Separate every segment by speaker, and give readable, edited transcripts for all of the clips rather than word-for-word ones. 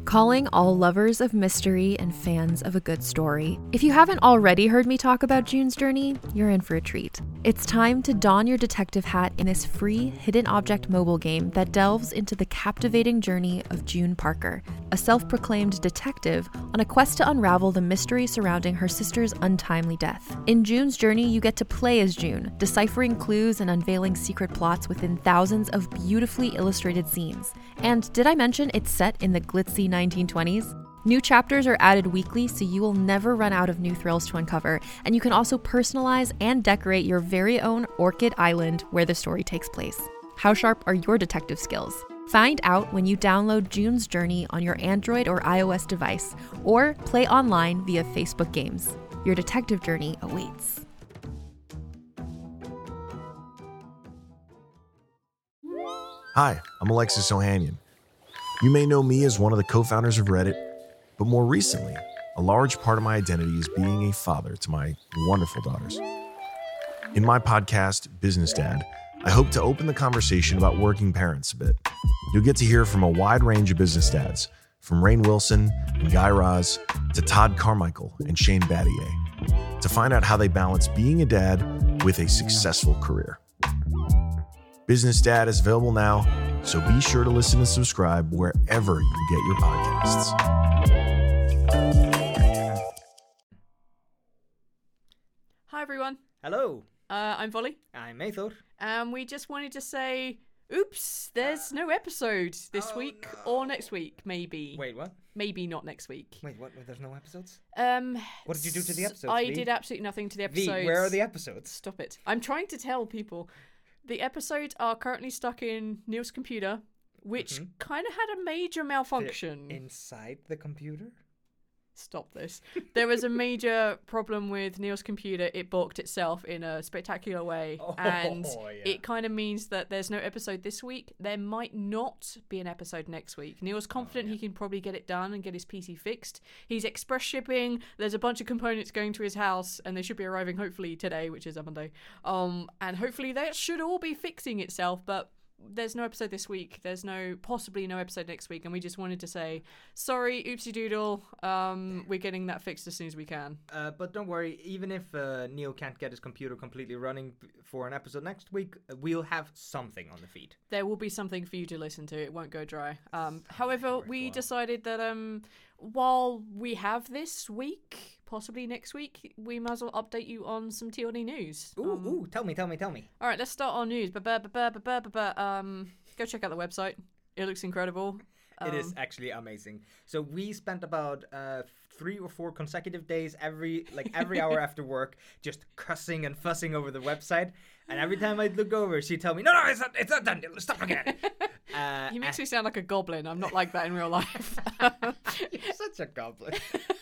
Speaker 1: Calling all lovers of mystery and fans of a good story. If you haven't already heard me talk about June's Journey, you're in for a treat. It's time to don your detective hat in this free hidden object mobile game that delves into the captivating journey of June Parker, a self-proclaimed detective on a quest to unravel the mystery surrounding her sister's untimely death. In June's Journey, you get to play as June, deciphering clues and unveiling secret plots within thousands of beautifully illustrated scenes. And did I mention it's set in the glitzy 1920s? New chapters are added weekly, so you will never run out of new thrills to uncover, and you can also personalize and decorate your very own Orchid Island where the story takes place. How sharp are your detective skills? Find out when you download June's Journey on your Android or iOS device, or play online via Facebook Games. Your detective journey awaits.
Speaker 2: Hi, I'm Alexis Ohanian. You may know me as one of the co-founders of Reddit, but more recently, a large part of my identity is being a father to my wonderful daughters. In my podcast, Business Dad, I hope to open the conversation about working parents a bit. You'll get to hear from a wide range of business dads, from Rainn Wilson and Guy Raz to Todd Carmichael and Shane Battier, to find out how they balance being a dad with a successful career. Business Dad is available now, so be sure to listen and subscribe wherever you get your podcasts.
Speaker 3: Hi everyone.
Speaker 4: Hello.
Speaker 3: I'm Volley.
Speaker 4: I'm Mathor.
Speaker 3: We just wanted to say, oops, there's no episode this week or next week, maybe.
Speaker 4: Wait, what?
Speaker 3: Maybe not next week.
Speaker 4: Wait, what? There's no episodes?
Speaker 3: What
Speaker 4: did you do to the episodes,
Speaker 3: I
Speaker 4: V?
Speaker 3: did absolutely nothing to the
Speaker 4: V,
Speaker 3: episodes.
Speaker 4: where are the episodes?
Speaker 3: Stop it. I'm trying to tell people. The episodes are currently stuck in Neil's computer, which kind of had a major malfunction.
Speaker 4: They're inside the computer?
Speaker 3: Stop this. There was a major problem with Neil's computer. It balked itself in a spectacular way. It kind of means that there's no episode this week. There might not be an episode next week. Neil's confident he can probably get it done and get his PC fixed. He's express shipping. There's a bunch of components going to his house, and they should be arriving hopefully today, which is a Monday. And hopefully that should all be fixing itself, but there's no episode this week. There's possibly no episode next week, and we just wanted to say sorry, oopsie doodle. We're getting that fixed as soon as we can.
Speaker 4: But don't worry, even if Neil can't get his computer completely running for an episode next week, we'll have something on the feed.
Speaker 3: There will be something for you to listen to. It won't go dry. However, we decided that while we have this week, possibly next week, we might as well update you on some TLD news.
Speaker 4: Ooh, tell me.
Speaker 3: All right, let's start our news. Go check out the website. It looks incredible.
Speaker 4: It is actually amazing. So we spent about 3 or 4 consecutive days every hour after work just cussing and fussing over the website. And every time I'd look over, she'd tell me, no, it's not done. Stop looking at it.
Speaker 3: He makes me sound like a goblin. I'm not like that in real life.
Speaker 4: You're such a goblin.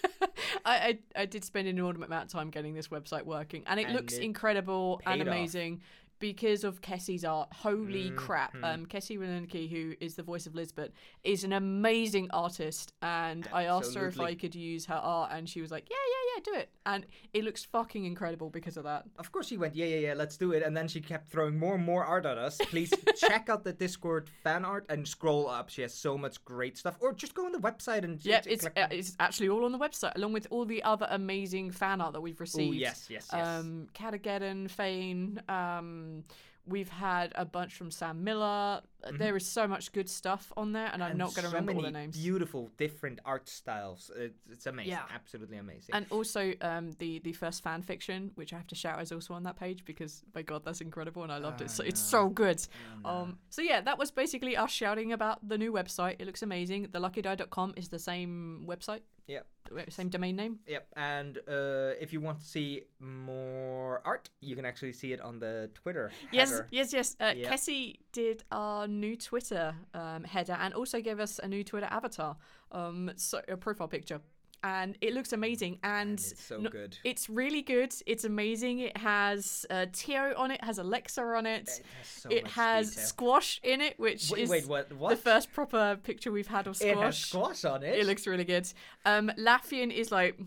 Speaker 3: I did spend an inordinate amount of time getting this website working, and it looks incredible and amazing because of Kessie's art. Holy crap. Kessie Wieniawski, who is the voice of Lisbeth, is an amazing artist, and I asked her if I could use her art, and she was like, yeah, do it. And it looks fucking incredible because of that.
Speaker 4: Of course she went, yeah, let's do it. And then she kept throwing more and more art at us. Please check out the Discord fan art and scroll up. She has so much great stuff. Or just go on the website and...
Speaker 3: Yeah, it's actually all on the website, along with all the other amazing fan art that we've received.
Speaker 4: Oh, yes.
Speaker 3: Catageddon, Fane, we've had a bunch from Sam Miller. There is so much good stuff on there, and I'm not going to remember all the names.
Speaker 4: Beautiful, different art styles. It's amazing. Yeah. Absolutely amazing.
Speaker 3: And also the first fan fiction, which I have to shout, is also on that page because, my God, that's incredible, and I loved it. So it's so good. So yeah, that was basically us shouting about the new website. It looks amazing. TheLuckyDie.com is the same website.
Speaker 4: Yep.
Speaker 3: Same domain name.
Speaker 4: Yep. And if you want to see more art, you can actually see it on the Twitter header.
Speaker 3: Yes. Kessie did our new Twitter header and also gave us a new Twitter avatar, so a profile picture. And it looks amazing, and
Speaker 4: it's so good.
Speaker 3: It's really good. It's amazing. It has Tio on it, has Alexa on it. It has Squash in it, which is
Speaker 4: what?
Speaker 3: The first proper picture we've had of Squash.
Speaker 4: It has Squash on it.
Speaker 3: It looks really good. Laffian is like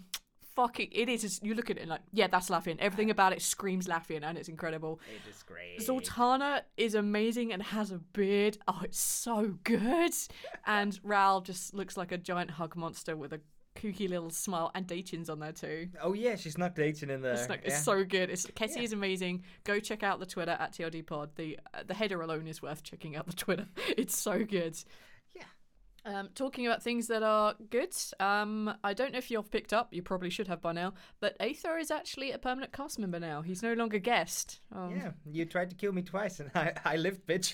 Speaker 3: it is. You look at it and like, yeah, that's Laffian. Everything about it screams Laffian, and it's incredible.
Speaker 4: It is great.
Speaker 3: Zoltana is amazing and has a beard. Oh, it's so good. And Ral just looks like a giant hug monster with a kooky little smile, and Daichin's on there too.
Speaker 4: Oh yeah, she's not Daichin in there.
Speaker 3: It's so good. Kessie is amazing. Go check out the Twitter at TLD Pod. The header alone is worth checking out the Twitter. It's so good.
Speaker 4: Yeah.
Speaker 3: Talking about things that are good, I don't know if you've picked up, you probably should have by now, but Aethor is actually a permanent cast member now. He's no longer guest.
Speaker 4: Yeah, you tried to kill me twice and I lived, bitch.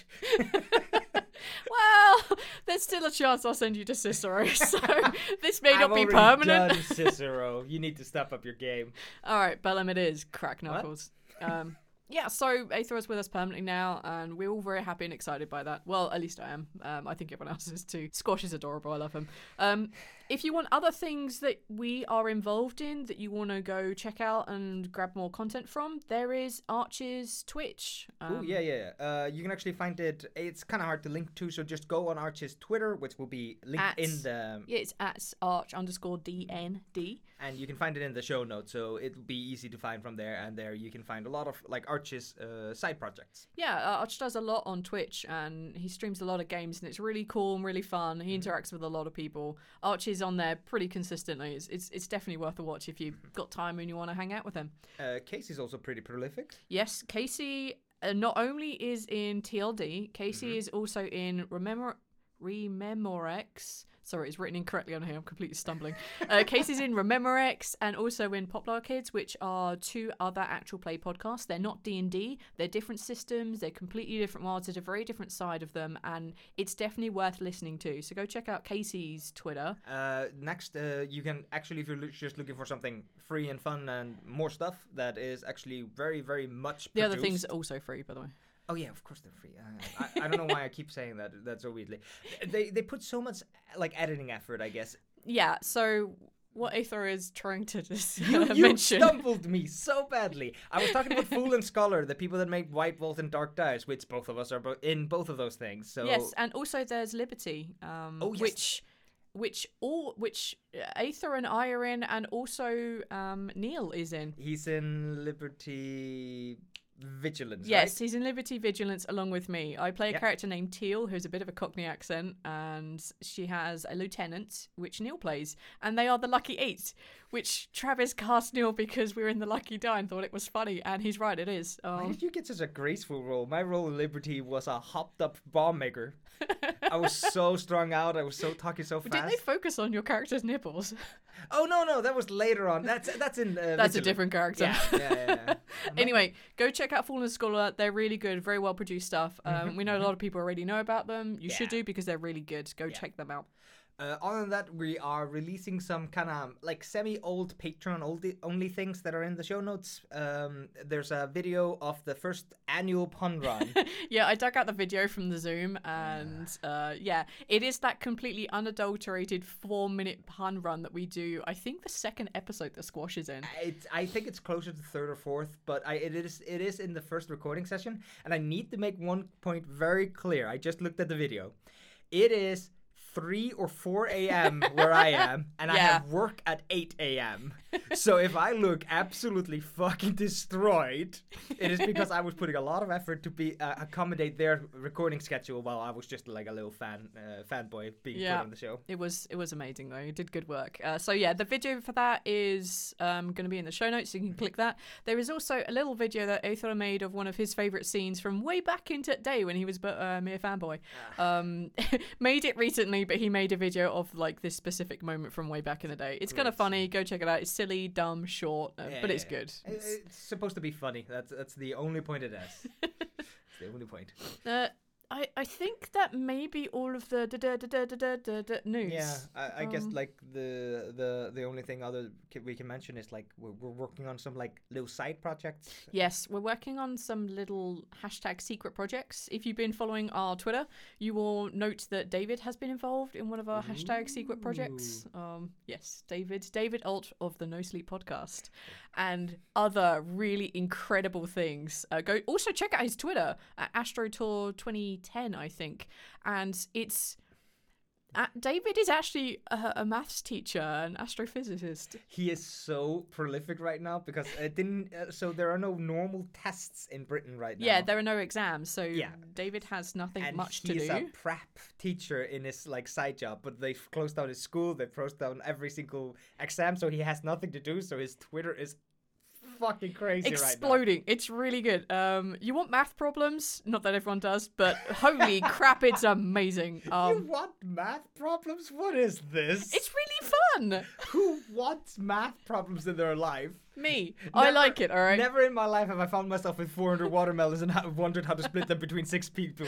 Speaker 3: Well, there's still a chance I'll send you to Cicero, so this may not be permanent.
Speaker 4: Done, Cicero. You need to step up your game.
Speaker 3: All right, Bellum it is. Crack knuckles. Yeah, so Aethor is with us permanently now, and we're all very happy and excited by that. Well, at least I am. I think everyone else is too. Squash is adorable. I love him. If you want other things that we are involved in that you want to go check out and grab more content from, there is Arch's Twitch.
Speaker 4: Yeah. You can actually find it. It's kind of hard to link to, so just go on Arch's Twitter, which will be linked in the...
Speaker 3: Yeah, it's at Arch_DND.
Speaker 4: And you can find it in the show notes, so it'll be easy to find from there. And there you can find a lot of like Arch's side projects.
Speaker 3: Yeah, Arch does a lot on Twitch, and he streams a lot of games, and it's really cool and really fun. He interacts with a lot of people. Arch is on there pretty consistently. It's definitely worth a watch if you've got time and you want to hang out with him.
Speaker 4: Casey's also pretty prolific.
Speaker 3: Yes, Casey not only is in TLD, Casey is also in Rememorex. Sorry, it's written incorrectly on here. I'm completely stumbling. Casey's in Rememorex and also in Poplar Kids, which are two other actual play podcasts. They're not D&D. They're different systems. They're completely different worlds. There's a very different side of them, and it's definitely worth listening to. So go check out Casey's Twitter.
Speaker 4: Next, you can actually, if you're just looking for something free and fun and more stuff that is actually very, very much produced.
Speaker 3: The other things are also free, by the way.
Speaker 4: Oh yeah, of course they're free. I don't know why I keep saying that so weirdly. They put so much like editing effort, I guess.
Speaker 3: Yeah. So what Aethor is trying to just
Speaker 4: you
Speaker 3: mention.
Speaker 4: You stumbled me so badly. I was talking about Fool and Scholar, the people that make White Wolf and Dark Dice, which both of us are in both of those things. So
Speaker 3: yes, and also there's Liberty,
Speaker 4: yes.
Speaker 3: which Aethor and I are in, and also Neil is in.
Speaker 4: He's in Liberty Vigilance.
Speaker 3: Yes,
Speaker 4: right?
Speaker 3: He's in Liberty Vigilance along with me. I play a character named Teal, who's a bit of a Cockney accent, and she has a lieutenant, which Neil plays, and they are the Lucky Eight, which Travis cast Neil because we were in the Lucky Die and thought it was funny, and he's right, it is.
Speaker 4: Why did you get such a graceful role? My role in Liberty was a hopped up bomb maker. I was so strung out. I was talking so fast.
Speaker 3: Didn't they focus on your character's nipples?
Speaker 4: Oh no, that was later on. That's in.
Speaker 3: That's a different character.
Speaker 4: Yeah.
Speaker 3: Anyway, go check out Fallen Scholar. They're really good, very well produced stuff. We know a lot of people already know about them. You should do because they're really good. Go check them out.
Speaker 4: Other than that, we are releasing some kind of like semi-old Patreon only things that are in the show notes. There's a video of the first annual pun run.
Speaker 3: Yeah, I dug out the video from the Zoom, and it is that completely unadulterated 4-minute pun run that we do. I think the second episode that Squash is in.
Speaker 4: I think it's closer to third or fourth, but it is in the first recording session. And I need to make one point very clear. I just looked at the video. It is 3 or 4 a.m. where I am, and I have work at 8 a.m. So if I look absolutely fucking destroyed, it is because I was putting a lot of effort to accommodate their recording schedule while I was just like a little fanboy being put on the show.
Speaker 3: It was amazing though. You did good work. The video for that is going to be in the show notes, so you can click that. There is also a little video that Aethor made of one of his favorite scenes from way back into the day when he was a mere fanboy. Made it recently, but he made a video of like this specific moment from way back in the day. It's kind of funny. Go check it out. It's silly, dumb, short, but it's good.
Speaker 4: It's supposed to be funny. That's the only point it has. It's the only point.
Speaker 3: I think that may be all of the news.
Speaker 4: Yeah, I guess like the only thing we can mention is like we're working on some like little side projects.
Speaker 3: Yes, we're working on some little #secret projects. If you've been following our Twitter, you will note that David has been involved in one of our #secret projects. Yes, David Alt of the No Sleep podcast, and other really incredible things. Go also check out his Twitter at AstroTour 2010, I think, and it's David is actually a maths teacher, an astrophysicist.
Speaker 4: He is so prolific right now because it didn't. So there are no normal tests in Britain right now.
Speaker 3: Yeah, there are no exams, so David has nothing much to do.
Speaker 4: He's a prep teacher in his side job, but they've closed down his school. They've closed down every single exam, so he has nothing to do. So his Twitter is fucking crazy
Speaker 3: exploding.
Speaker 4: Right now.
Speaker 3: It's really good. You want math problems? Not that everyone does, but holy crap, it's amazing.
Speaker 4: You want math problems? What is this?
Speaker 3: It's really fun.
Speaker 4: Who wants math problems in their life?
Speaker 3: Me. I like it, all right?
Speaker 4: Never in my life have I found myself with 400 watermelons and wondered how to split them between 6 people.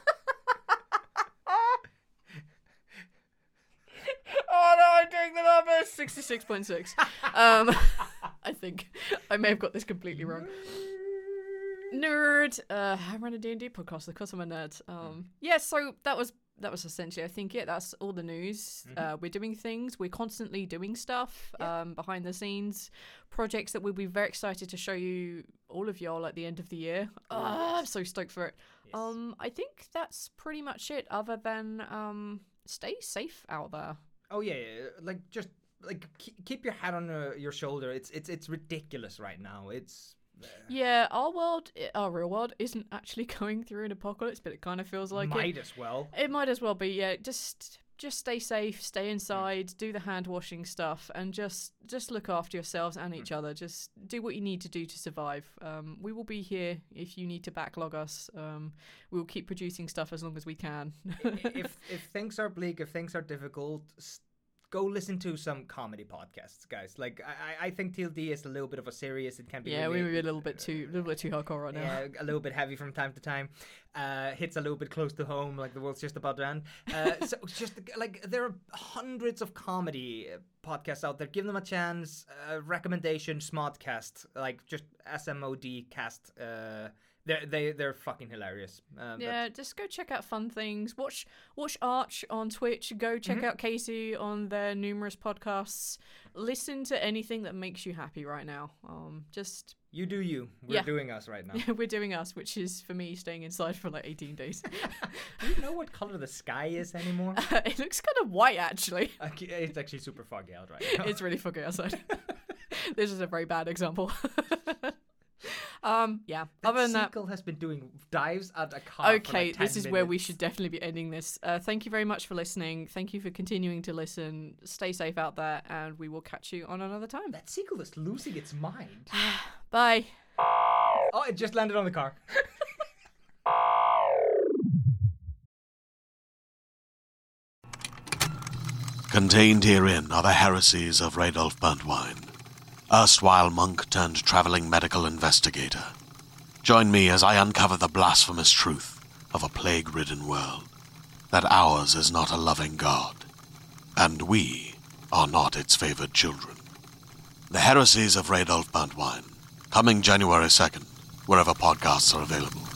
Speaker 3: Oh no, I'm doing the numbers. 66.6. I think I may have got this completely wrong. Nerd. I run a D&D podcast because I'm a nerd. Yeah, so that was essentially, I think, it. That's all the news. We're doing things. We're constantly doing stuff behind the scenes. Projects that we'll be very excited to show you, all of y'all, at the end of the year. I'm so stoked for it. Yes. I think that's pretty much it, other than stay safe out there.
Speaker 4: Oh yeah. Just keep your head on your shoulder. It's ridiculous right now. It's
Speaker 3: yeah, our real world isn't actually going through an apocalypse, but it kind of feels like
Speaker 4: might as well.
Speaker 3: It might as well be. Yeah, just stay safe, stay inside, do the hand washing stuff, and just look after yourselves and each other. Just do what you need to do to survive. We will be here if you need to backlog us. We will keep producing stuff as long as we can.
Speaker 4: if things are bleak, if things are difficult, go listen to some comedy podcasts, guys. I think TLD is a little bit of a serious. It can be.
Speaker 3: Yeah, really, we were a little bit too hardcore right now.
Speaker 4: Yeah, a little bit heavy from time to time. Hits a little bit close to home, like the world's just about to end. So just there are hundreds of comedy podcasts out there. Give them a chance. Recommendation: Smodcast, just SMOD cast. They're fucking hilarious.
Speaker 3: Just go check out fun things. Watch Arch on Twitch. Go check out Casey on their numerous podcasts. Listen to anything that makes you happy right now. Just
Speaker 4: you do you. We're doing us right now.
Speaker 3: We're doing us, which is for me staying inside for 18 days.
Speaker 4: Do you know what color the sky is anymore?
Speaker 3: It looks kind of white, actually.
Speaker 4: It's actually super foggy out right now.
Speaker 3: It's really foggy outside. This is a very bad example. Yeah. Other than that,
Speaker 4: Seagull has been doing dives at a car.
Speaker 3: Okay,
Speaker 4: for 10
Speaker 3: this is
Speaker 4: minutes.
Speaker 3: where we should definitely be ending this. Thank you very much for listening. Thank you for continuing to listen. Stay safe out there, and we will catch you on another time.
Speaker 4: That seagull is losing its mind.
Speaker 3: Bye.
Speaker 4: Oh, it just landed on the car.
Speaker 5: Contained herein are the heresies of Radolf Burntwine, erstwhile monk turned traveling medical investigator. Join me as I uncover the blasphemous truth of a plague-ridden world, that ours is not a loving God, and we are not its favored children. The heresies of Radolf Burntwine, coming January 2nd, wherever podcasts are available.